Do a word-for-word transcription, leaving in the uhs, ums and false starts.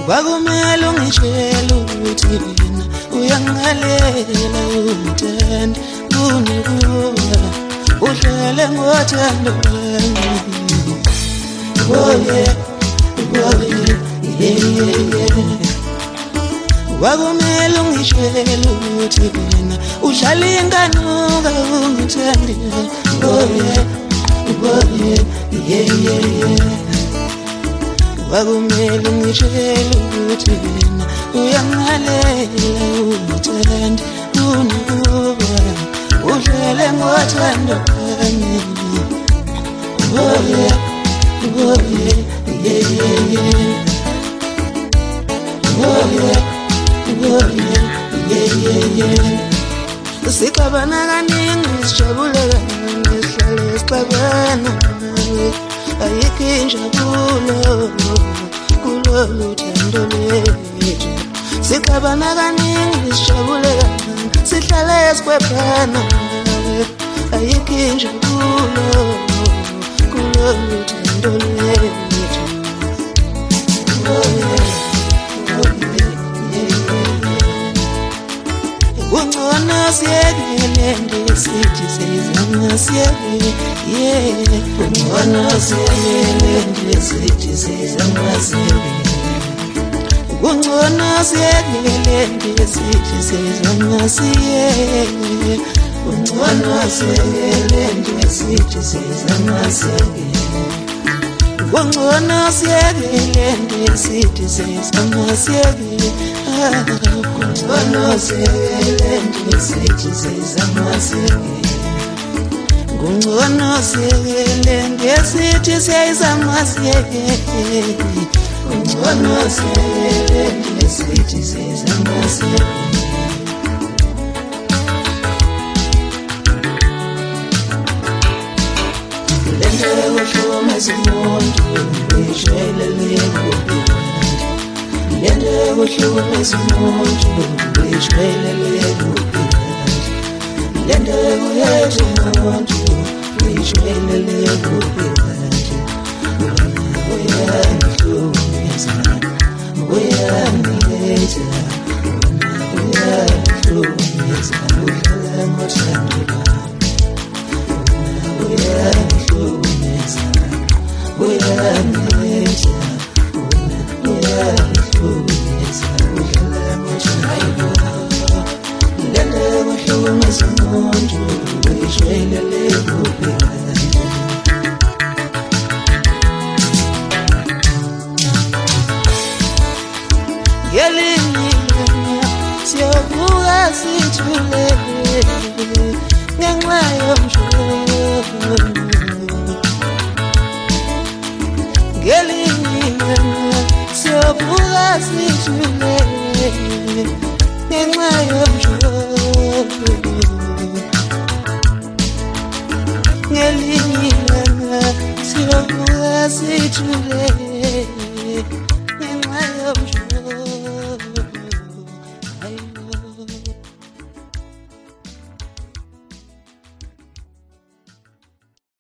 Kwakumele ungitshela ukuthi wena uyangalela ungithanda kunikuba uhlele ngothando lwami. Oh yeah, oh yeah, yeah, yeah, yeah. Kwakumele ungitshela ukuthi wena udlala inkanuka ungithanda. Oh yeah, oh yeah, yeah, yeah, yeah. Kwakumele ungitshela ukuthi wena uyangalela ungithanda kunikuba uhlele ngothando lwami. Oh yeah, oh yeah, yeah, yeah, yeah. Oh yeah, oh yeah, yeah, yeah, yeah. Sixabana kaningi sijabule kaningi sihlale sixabana ayikho injabulo kulolu thando lethu. Sixabana kaningi sijabule kaningi sihlale sikhwephana ayikho injabulo kulolu thando lethu. Oh yeah, oh yeah, yeah, yeah. Ungcono siyekele ndisithi seyizama siyekele, yeah. Ungcono siyekele ndisithi seyizama siyekele. Ungcono siyekele ndisithi seyizama siyekele. Ungcono siyekele ndisithi seyizama siyekele. Ungcono siyekele ndisithi seyizama siyekele. Ungcono siyekele ndisithi seyizama siyekele. Ungcono siyekele ndisithi seyizama siyekele. Ungcono siyekele ndisithi seyizama siyekele. Lento yokuhlumeza umuntu uyishwelele kubi. Lento yokuhlumeza umuntu uyishwelele kubi. Lento yokuyetha umuntu uyishwelele kubi. Uyangihlukumeza, uyangiyetha, uyangihlukumeza, uhlala ngothando lwami. Uyangihlukumeza, uyangiyetha, uyangihlukumeza, uhlala ngothando lwami. Lento yokuhlumeza umuntu uyishwelele kubi. Ngelinye ilanga siyovuka sijule ngenxa yomshado. Ngelinye ilanga siyovuka sijule ngenxa yomshado. Ngelinye ilanga siyovuka sijule